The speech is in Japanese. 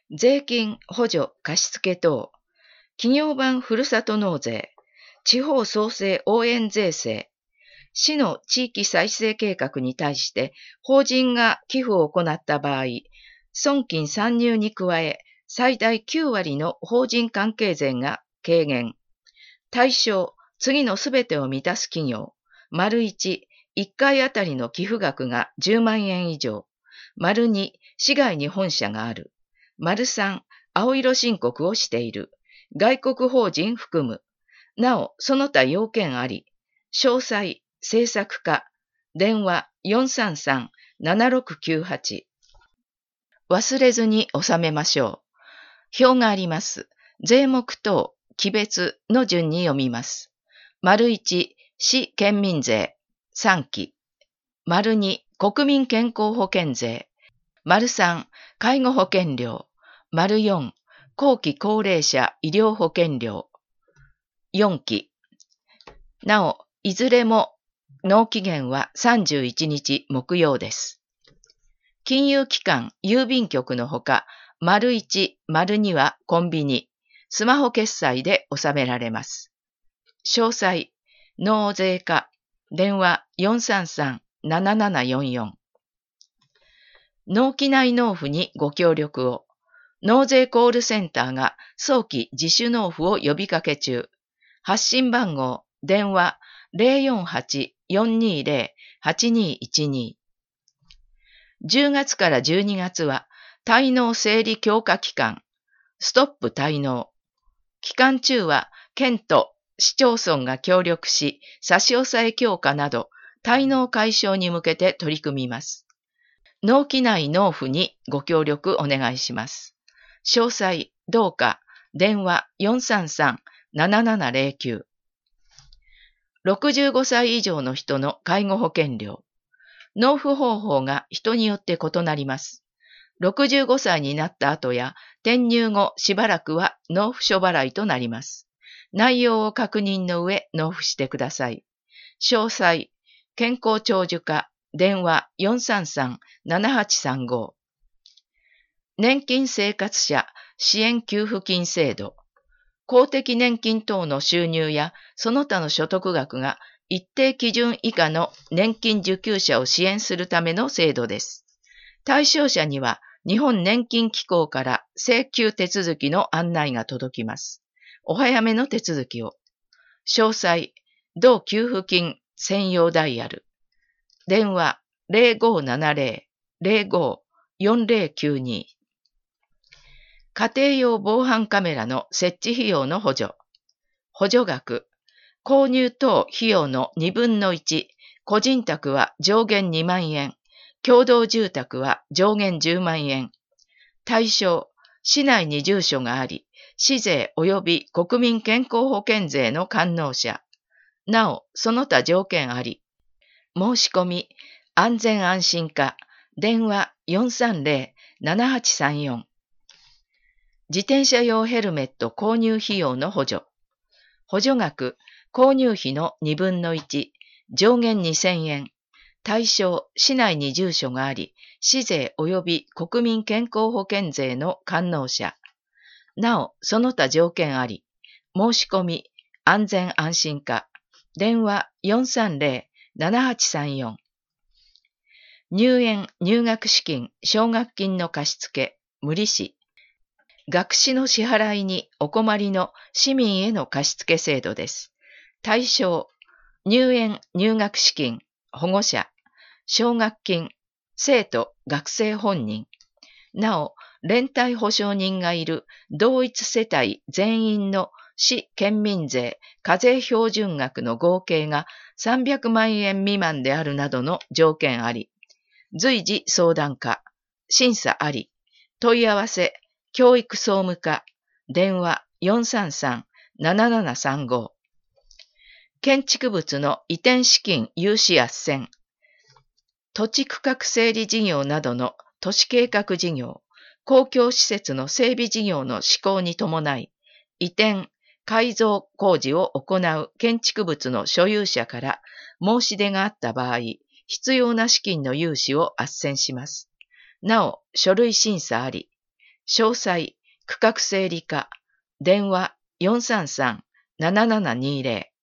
税金、補助、貸付等、企業版ふるさと納税、地方創生応援税制、市の地域再生計画に対して法人が寄付を行った場合、損金参入に加え、最大9割の法人関係税が軽減。対象、次のすべてを満たす企業。丸1、1回あたりの寄付額が10万円以上。丸2、市外に本社がある。丸3、青色申告をしている。外国法人含む。なお、その他要件あり。詳細、政策課、電話433-7698。忘れずに納めましょう。表があります。税目等、記別の順に読みます。丸1、市県民税、3期。丸2、国民健康保険税。丸3、介護保険料。丸4、後期高齢者医療保険料。4期。なお、いずれも納期限は31日木曜です。金融機関、郵便局のほか、丸1、丸2はコンビニ、スマホ決済で納められます。詳細、納税課、電話433-7744。納期内納付にご協力を。納税コールセンターが早期自主納付を呼びかけ中。発信番号、電話048-420-8212。10月から12月は、滞納整理強化期間、ストップ滞納。期間中は、県と市町村が協力し、差し押さえ強化など、滞納解消に向けて取り組みます。納期内納付にご協力お願いします。詳細、どうか、電話433-7709。65歳以上の人の介護保険料。納付方法が人によって異なります。65歳になった後や転入後しばらくは納付書払いとなります。内容を確認の上納付してください。詳細、健康長寿課、電話433-7835。年金生活者支援給付金制度。公的年金等の収入やその他の所得額が一定基準以下の年金受給者を支援するための制度です。対象者には日本年金機構から請求手続きの案内が届きます。お早めの手続きを。詳細、同給付金専用ダイヤル。電話0570-05-4092。家庭用防犯カメラの設置費用の補助。補助額。購入等費用の2分の1。個人宅は上限2万円。共同住宅は上限10万円。対象。市内に住所があり、市税及び国民健康保険税の完納者。なお、その他条件あり。申し込み。安全安心課。電話430-7834。自転車用ヘルメット購入費用の補助。補助額、購入費の2分の1、上限2000円。対象、市内に住所があり、市税及び国民健康保険税の完納者。なお、その他条件あり。申し込み、安全安心課。電話430-7834。入園・入学資金・奨学金の貸付、無利子。学資の支払いにお困りの市民への貸付制度です。対象、入園・入学資金、保護者、奨学金、生徒・学生本人。なお、連帯保証人がいる同一世帯全員の市県民税課税標準額の合計が300万円未満であるなどの条件あり。随時相談課、審査あり。問い合わせ、教育総務課、電話433-7735。建築物の移転資金融資斡旋。土地区画整理事業などの都市計画事業、公共施設の整備事業の施行に伴い、移転、改造工事を行う建築物の所有者から申し出があった場合、必要な資金の融資を斡旋します。なお、書類審査あり。 詳細、区画整理課、電話433-7720